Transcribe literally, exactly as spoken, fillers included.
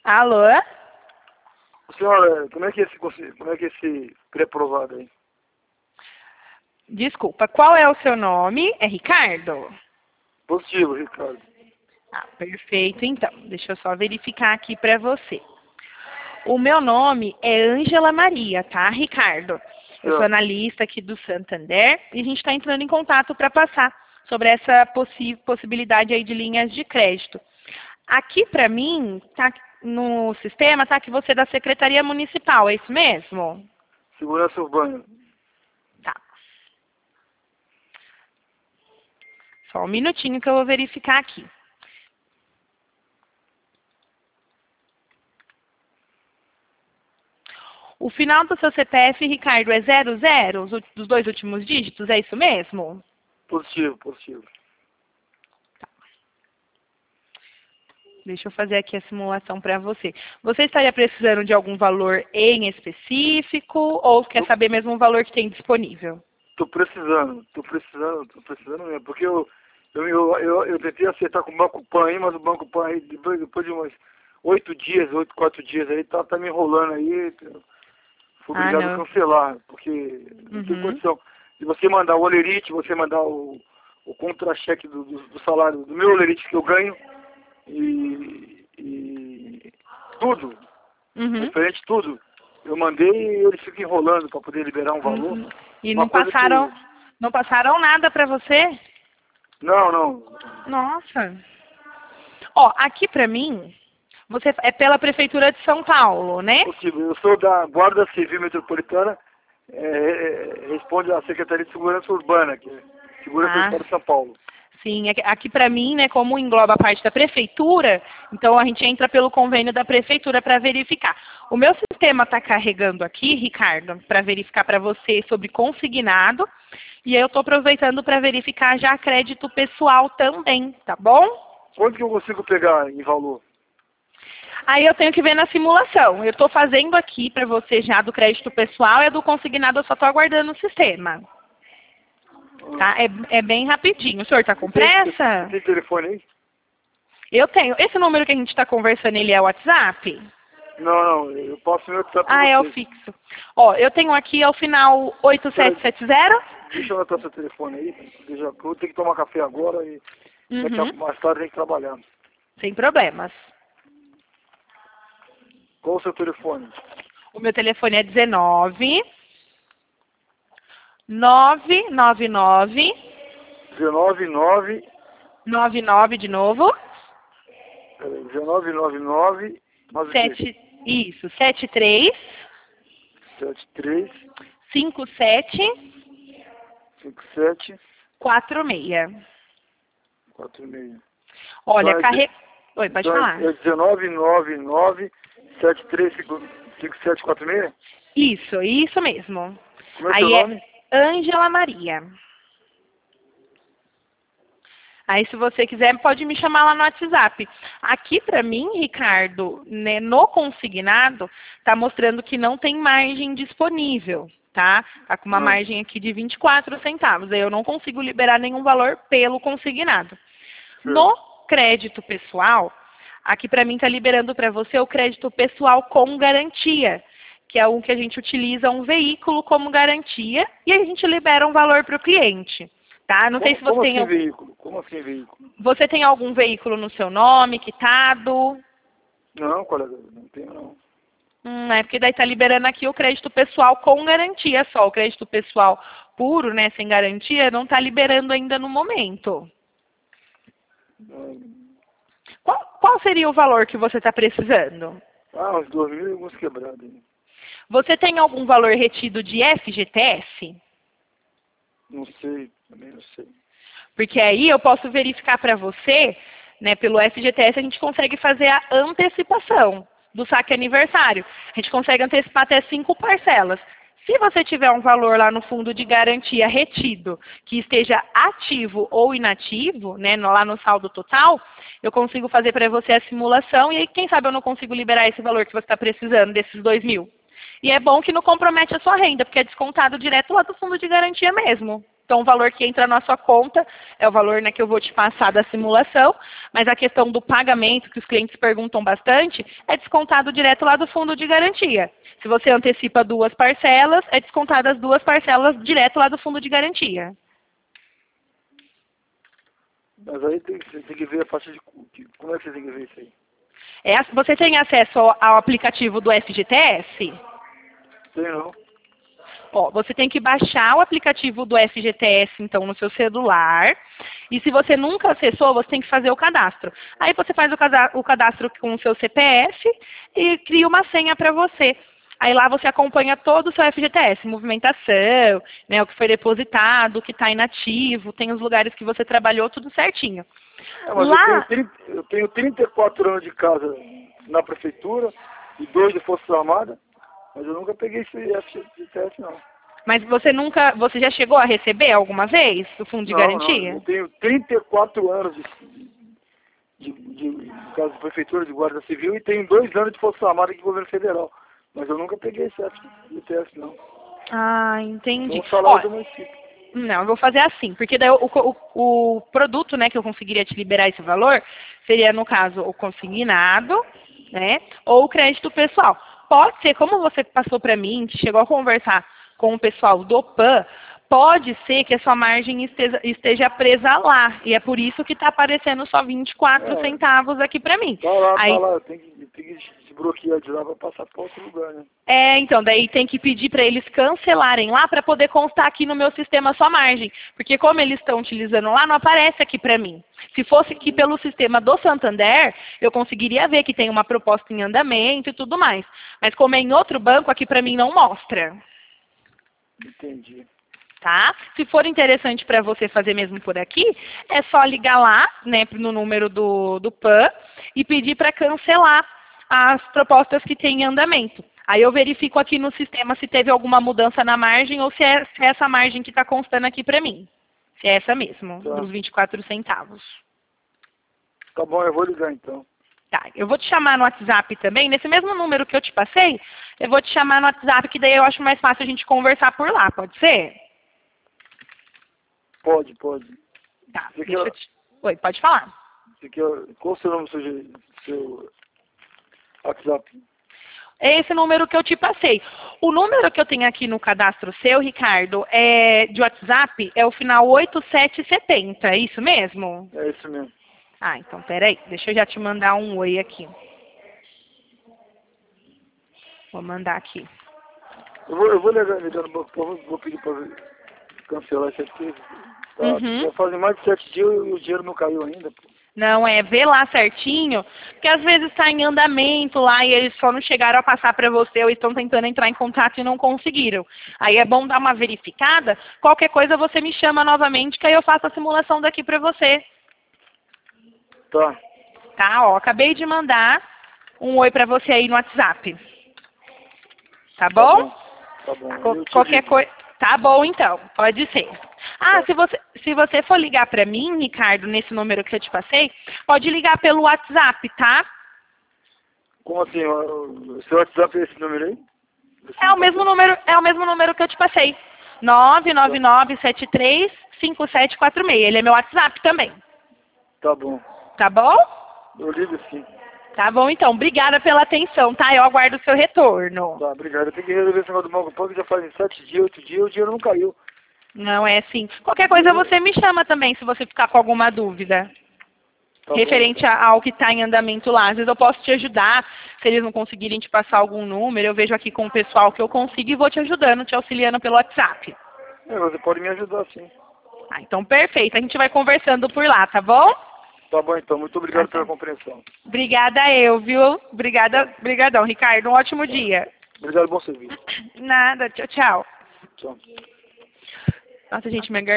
Alô? Senhora, como é que é esse, como é que é esse pré-aprovado aí? Desculpa, qual é o seu nome? É Ricardo? Positivo, Ricardo. Ah, perfeito, então. Deixa eu só verificar aqui para você. O meu nome é Ângela Maria, tá, Ricardo? Eu sou Certo. analista aqui do Santander e a gente está entrando em contato para passar sobre essa possi possibilidade aí de linhas de crédito. Aqui para mim, tá no sistema, tá que você é da Secretaria Municipal, é isso mesmo? Segurança urbana. Tá. Só um minutinho que eu vou verificar aqui. O final do seu C P F, Ricardo, é zero zero, os dos dois últimos dígitos, é isso mesmo? Positivo, positivo. Tá. Deixa eu fazer aqui a simulação para você. Você estaria precisando de algum valor em específico ou quer Tô, saber mesmo o valor que tem disponível? tô precisando, tô precisando, tô precisando mesmo. Porque eu, eu, eu, eu, eu tentei acertar com o Banco Pan aí, mas o Banco Pan aí, depois, depois de umas oito dias, oito, quatro dias aí, tá, tá me enrolando aí. Fui Ah, obrigado a não. cancelar, porque não tem Uhum. condição de você mandar o olerite, você mandar o, o contra-cheque do, do, do salário, do meu olerite que eu ganho, e, e tudo, Uhum. referente tudo. Eu mandei e eles ficam enrolando para poder liberar um valor. Uhum. E Uma não coisa passaram, que... não passaram nada para você? Não, não. Nossa. Ó, aqui para mim, você é pela Prefeitura de São Paulo, né? Possível. Eu sou da Guarda Civil Metropolitana, é, é, responde à Secretaria de Segurança Urbana, que é Segurança do Ah, Estado de São Paulo. sim. Aqui, aqui para mim, né, como engloba a parte da Prefeitura, então a gente entra pelo convênio da Prefeitura para verificar. O meu sistema está carregando aqui, Ricardo, para verificar para você sobre consignado, e eu estou aproveitando para verificar já crédito pessoal também, tá bom? Quanto que eu consigo pegar em valor? Aí eu tenho que ver na simulação. Eu estou fazendo aqui para você já do crédito pessoal e do consignado eu só estou aguardando o sistema. Tá? É, é bem rapidinho. O senhor está com Você tem, você pressa? tem telefone aí? Eu tenho. Esse número que a gente está conversando, ele é o WhatsApp? Não, não, eu passo meu WhatsApp para Ah, é o você. fixo. Ó, eu tenho aqui ao final oito sete sete zero. Deixa eu anotar seu telefone aí. Deixa, eu vou ter que tomar café agora e daqui a Uhum. mais tarde tem que trabalhar. Sem problemas. Qual o seu telefone? O meu telefone é dezenove nove nove nove dezenove nove nove nove de novo dezenove nove nove nove sete isso sete três sete três cinco sete cinco sete quatro seis. quatro seis. Olha, Então é, carre... Oi, pode então falar. é dezenove nove nove sete três cinco sete quatro seis? Isso, isso mesmo. Como é o seu Aí é nome? Ângela Maria. Aí, se você quiser, pode me chamar lá no WhatsApp. Aqui, para mim, Ricardo, né, no consignado, está mostrando que não tem margem disponível, tá? Está com uma Ah, margem aqui de vinte e quatro centavos. Aí eu não consigo liberar nenhum valor pelo consignado. certo. No crédito pessoal, aqui para mim está liberando para você o crédito pessoal com garantia, que é um que a gente utiliza um veículo como garantia e a gente libera um valor para o cliente. Tá? Não sei Como, se você como tem assim algum... veículo? Como assim veículo? Você tem algum veículo no seu nome, quitado? Não, colega, não tenho não. Hum, é porque daí está liberando aqui o crédito pessoal com garantia só. O crédito pessoal puro, né, sem garantia, não está liberando ainda no momento. Qual, qual seria o valor que você está precisando? Ah, uns dois mil e alguns quebrados. Hein? Você tem algum valor retido de F G T S? Não sei, também não sei. Porque aí eu posso verificar para você, né, pelo F G T S a gente consegue fazer a antecipação do saque aniversário. A gente consegue antecipar até cinco parcelas. Se você tiver um valor lá no fundo de garantia retido, que esteja ativo ou inativo, né, lá no saldo total, eu consigo fazer para você a simulação e aí, quem sabe eu não consigo liberar esse valor que você está precisando, desses dois mil. E é bom que não compromete a sua renda, porque é descontado direto lá do fundo de garantia mesmo. Então, o valor que entra na sua conta é o valor, né, que eu vou te passar da simulação, mas a questão do pagamento, que os clientes perguntam bastante, é descontado direto lá do fundo de garantia. Se você antecipa duas parcelas, é descontado as duas parcelas direto lá do fundo de garantia. Mas aí tem, você tem que ver a faixa de... Como é que você tem que ver isso aí? É, você tem acesso ao, ao aplicativo do F G T S? Tem não. Ó, você tem que baixar o aplicativo do F G T S, então, no seu celular. E se você nunca acessou, você tem que fazer o cadastro. Aí você faz o, cada, o cadastro com o seu C P F e cria uma senha para você. Aí lá você acompanha todo o seu F G T S, movimentação, né, o que foi depositado, o que está inativo, tem os lugares que você trabalhou, tudo certinho. É, mas lá... eu, tenho trinta, eu tenho trinta e quatro anos de casa na prefeitura e dois de Forças Armadas, mas eu nunca peguei esse F G T S não. Mas você nunca, você já chegou a receber alguma vez o fundo de não, garantia? Não, eu tenho trinta e quatro anos de, de, de, de casa de prefeitura, de guarda civil, e tenho dois anos de Forças Armadas aqui no governo federal. Mas eu nunca peguei esse F G T S não. Ah, entendi. Vou falar Ó, do município. Não, eu vou fazer assim, porque daí o, o, o produto, né, que eu conseguiria te liberar esse valor seria, no caso, o consignado, né, ou o crédito pessoal. Pode ser, como você passou para mim, que chegou a conversar com o pessoal do P A N, pode ser que a sua margem esteja, esteja presa lá, e é por isso que está aparecendo só vinte e quatro É. centavos aqui para mim. Tá lá, Aí, tá lá, tem que, tem que desbloquear de lá para passar para outro lugar, né? É, então, daí tem que pedir para eles cancelarem lá para poder constar aqui no meu sistema sua margem. Porque como eles estão utilizando lá, não aparece aqui para mim. Se fosse aqui pelo sistema do Santander, eu conseguiria ver que tem uma proposta em andamento e tudo mais. Mas como é em outro banco, aqui para mim não mostra. Entendi. Tá? Se for interessante para você fazer mesmo por aqui, é só ligar lá, né, no número do, do P A N e pedir para cancelar as propostas que têm em andamento. Aí eu verifico aqui no sistema se teve alguma mudança na margem ou se é, se é essa margem que está constando aqui para mim. Se é essa mesmo, Tá. dos vinte e quatro centavos. Tá bom, eu vou ligar então. Tá, eu vou te chamar no WhatsApp também, nesse mesmo número que eu te passei, eu vou te chamar no WhatsApp, que daí eu acho mais fácil a gente conversar por lá, pode ser? Pode, pode. Tá, Você deixa quer- eu te... Oi, pode falar. Você quer... Qual o seu nome, seu, seu WhatsApp? É esse número que eu te passei. O número que eu tenho aqui no cadastro seu, Ricardo, é de WhatsApp, é o final oito sete sete zero, é isso mesmo? É isso mesmo. Ah, então peraí, deixa eu já te mandar um oi aqui. Vou mandar aqui. Eu vou, eu vou ligar, ligar no banco, vou, vou pedir para cancelar isso aqui. Tá, Uhum. já fazem mais de sete dias e o dinheiro não caiu ainda. Pô. Não, é ver lá certinho, porque às vezes está em andamento lá e eles só não chegaram a passar para você ou estão tentando entrar em contato e não conseguiram. Aí é bom dar uma verificada, qualquer coisa você me chama novamente que aí eu faço a simulação daqui para você. Tá. Tá, ó, acabei de mandar um oi para você aí no WhatsApp. Tá bom? Tá bom. Tá bom. Co- Eu te qualquer ligo. coisa. Tá bom então, pode ser. Ah, se você, se você for ligar para mim, Ricardo, nesse número que eu te passei, pode ligar pelo WhatsApp, tá? Como assim? O seu WhatsApp é esse número aí? Esse É o mesmo número, é o mesmo número que eu te passei. nove nove nove sete três cinco sete quatro seis. Ele é meu WhatsApp também. Tá bom. Tá bom? Eu ligo sim. Tá bom então. Obrigada pela atenção, tá? Eu aguardo o seu retorno. Tá, obrigado. Eu tenho que resolver esse negócio do banco pão, que já fazem sete dias, oito dias, o dinheiro não caiu. Não é assim. Qualquer coisa você me chama também, se você ficar com alguma dúvida. Tá Referente bom, a- ao que está em andamento lá. Às vezes eu posso te ajudar, se eles não conseguirem te passar algum número, eu vejo aqui com o pessoal que eu consigo e vou te ajudando, te auxiliando pelo WhatsApp. É, você pode me ajudar sim. Ah, então perfeito. A gente vai conversando por lá, tá bom? Tá bom então, muito obrigado Tá pela bom. compreensão. Obrigada eu, viu? Obrigada, brigadão, Ricardo. Um ótimo dia. Obrigado, bom serviço. Nada, tchau, tchau. Tchau. Nossa, gente, minha garganta